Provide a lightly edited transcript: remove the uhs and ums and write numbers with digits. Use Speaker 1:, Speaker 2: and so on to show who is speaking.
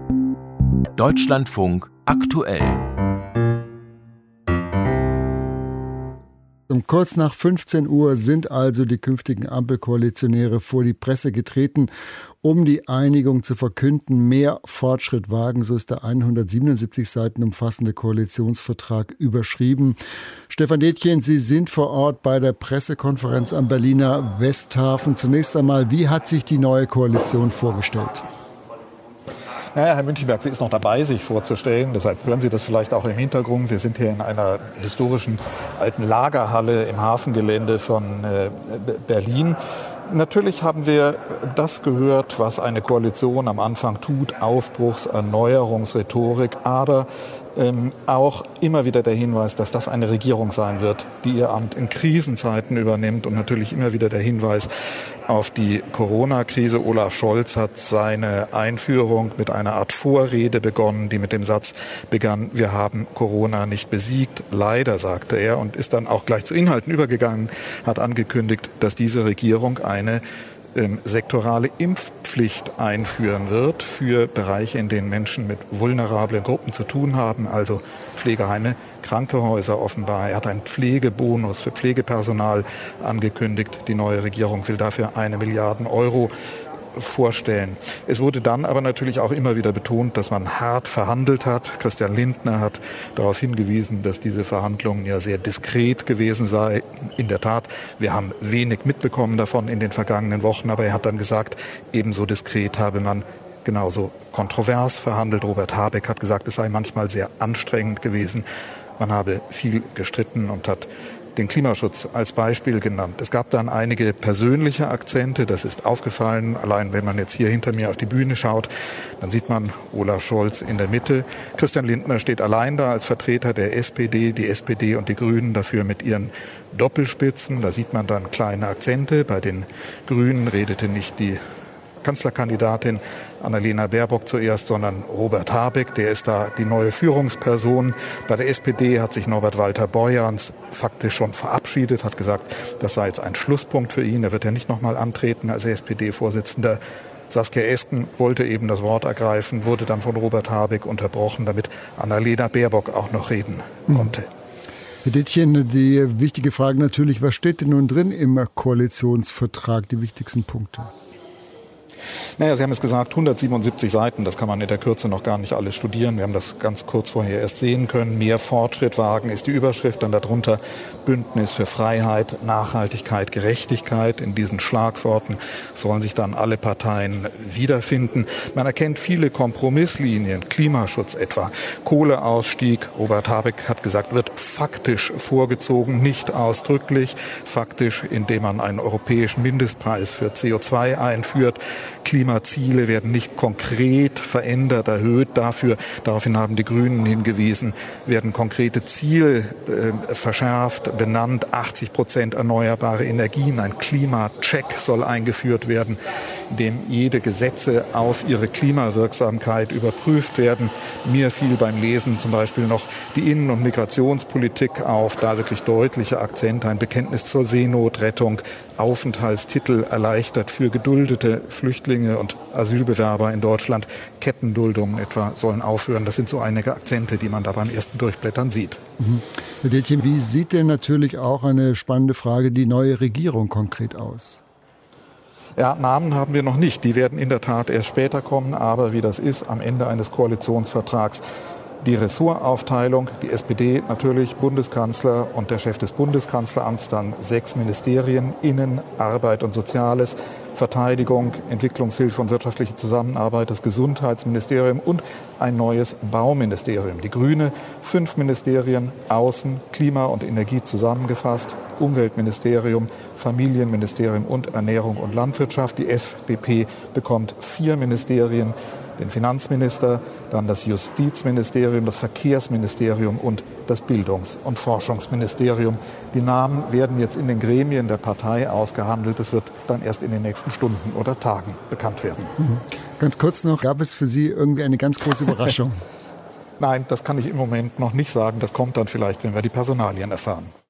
Speaker 1: Deutschlandfunk aktuell.
Speaker 2: Um kurz nach 15 Uhr sind also die künftigen Ampelkoalitionäre vor die Presse getreten, um die Einigung zu verkünden. Mehr Fortschritt wagen, so ist der 177 Seiten umfassende Koalitionsvertrag überschrieben. Stefan Detjen, Sie sind vor Ort bei der Pressekonferenz am Berliner Westhafen. Zunächst einmal, wie hat sich die neue Koalition vorgestellt?
Speaker 3: Naja, Herr Münchenberg, Sie ist noch dabei, sich vorzustellen. Deshalb hören Sie das vielleicht auch im Hintergrund. Wir sind hier in einer historischen alten Lagerhalle im Hafengelände von Berlin. Natürlich haben wir das gehört, was eine Koalition am Anfang tut, Aufbruchs-, Erneuerungsrhetorik, aber auch immer wieder der Hinweis, dass das eine Regierung sein wird, die ihr Amt in Krisenzeiten übernimmt, und natürlich immer wieder der Hinweis auf die Corona-Krise. Olaf Scholz hat seine Einführung mit einer Art Vorrede begonnen, die mit dem Satz begann: Wir haben Corona nicht besiegt, leider, sagte er, und ist dann auch gleich zu Inhalten übergegangen, hat angekündigt, dass diese Regierung eine sektorale Impfpflicht einführen wird für Bereiche, in denen Menschen mit vulnerablen Gruppen zu tun haben, also Pflegeheime, Krankenhäuser offenbar. Er hat einen Pflegebonus für Pflegepersonal angekündigt. Die neue Regierung will dafür 1 Milliarde Euro vorstellen. Es wurde dann aber natürlich auch immer wieder betont, dass man hart verhandelt hat. Christian Lindner hat darauf hingewiesen, dass diese Verhandlungen ja sehr diskret gewesen seien. In der Tat, wir haben wenig mitbekommen davon in den vergangenen Wochen, aber er hat dann gesagt, ebenso diskret habe man genauso kontrovers verhandelt. Robert Habeck hat gesagt, es sei manchmal sehr anstrengend gewesen. Man habe viel gestritten und hat den Klimaschutz als Beispiel genannt. Es gab dann einige persönliche Akzente, das ist aufgefallen. Allein wenn man jetzt hier hinter mir auf die Bühne schaut, dann sieht man Olaf Scholz in der Mitte. Christian Lindner steht allein da als Vertreter der SPD, die SPD und die Grünen dafür mit ihren Doppelspitzen. Da sieht man dann kleine Akzente. Bei den Grünen redete nicht die Kanzlerkandidatin Annalena Baerbock zuerst, sondern Robert Habeck, der ist da die neue Führungsperson. Bei der SPD hat sich Norbert Walter Borjans faktisch schon verabschiedet, hat gesagt, das sei jetzt ein Schlusspunkt für ihn. Er wird ja nicht nochmal antreten als SPD-Vorsitzender. Saskia Esken wollte eben das Wort ergreifen, wurde dann von Robert Habeck unterbrochen, damit Annalena Baerbock auch noch reden konnte.
Speaker 2: Herr Detjen, die wichtige Frage natürlich, was steht denn nun drin im Koalitionsvertrag, die wichtigsten Punkte?
Speaker 3: Naja, Sie haben es gesagt, 177 Seiten, das kann man in der Kürze noch gar nicht alles studieren. Wir haben das ganz kurz vorher erst sehen können. Mehr Fortschritt wagen ist die Überschrift, dann darunter Bündnis für Freiheit, Nachhaltigkeit, Gerechtigkeit. In diesen Schlagworten sollen sich dann alle Parteien wiederfinden. Man erkennt viele Kompromisslinien, Klimaschutz etwa, Kohleausstieg, Robert Habeck hat gesagt, wird faktisch vorgezogen, nicht ausdrücklich, faktisch, indem man einen europäischen Mindestpreis für CO2 einführt. Klimaziele werden nicht konkret verändert, erhöht. Daraufhin haben die Grünen hingewiesen, werden konkrete Ziele verschärft, benannt. 80% erneuerbare Energien. Ein Klimacheck soll eingeführt werden, in dem jede Gesetze auf ihre Klimawirksamkeit überprüft werden. Mir fiel beim Lesen zum Beispiel noch die Innen- und Migrationspolitik auf. Da wirklich deutliche Akzente, ein Bekenntnis zur Seenotrettung, Aufenthaltstitel erleichtert für geduldete Flüchtlinge und Asylbewerber in Deutschland. Kettenduldungen etwa sollen aufhören. Das sind so einige Akzente, die man da beim ersten Durchblättern sieht.
Speaker 2: Herr Detjen, wie sieht denn natürlich auch eine spannende Frage die neue Regierung konkret aus?
Speaker 3: Ja, Namen haben wir noch nicht. Die werden in der Tat erst später kommen. Aber wie das ist, am Ende eines Koalitionsvertrags die Ressortaufteilung, die SPD natürlich, Bundeskanzler und der Chef des Bundeskanzleramts, dann 6 Ministerien, Innen, Arbeit und Soziales, Verteidigung, Entwicklungshilfe und wirtschaftliche Zusammenarbeit, das Gesundheitsministerium und ein neues Bauministerium. Die Grüne 5 Ministerien, Außen, Klima und Energie zusammengefasst, Umweltministerium, Familienministerium und Ernährung und Landwirtschaft. Die FDP bekommt 4 Ministerien, den Finanzminister, dann das Justizministerium, das Verkehrsministerium und das Bildungs- und Forschungsministerium. Die Namen werden jetzt in den Gremien der Partei ausgehandelt. Das wird dann erst in den nächsten Stunden oder Tagen bekannt werden.
Speaker 2: Ganz kurz noch, gab es für Sie irgendwie eine ganz große Überraschung?
Speaker 3: Nein, das kann ich im Moment noch nicht sagen. Das kommt dann vielleicht, wenn wir die Personalien erfahren.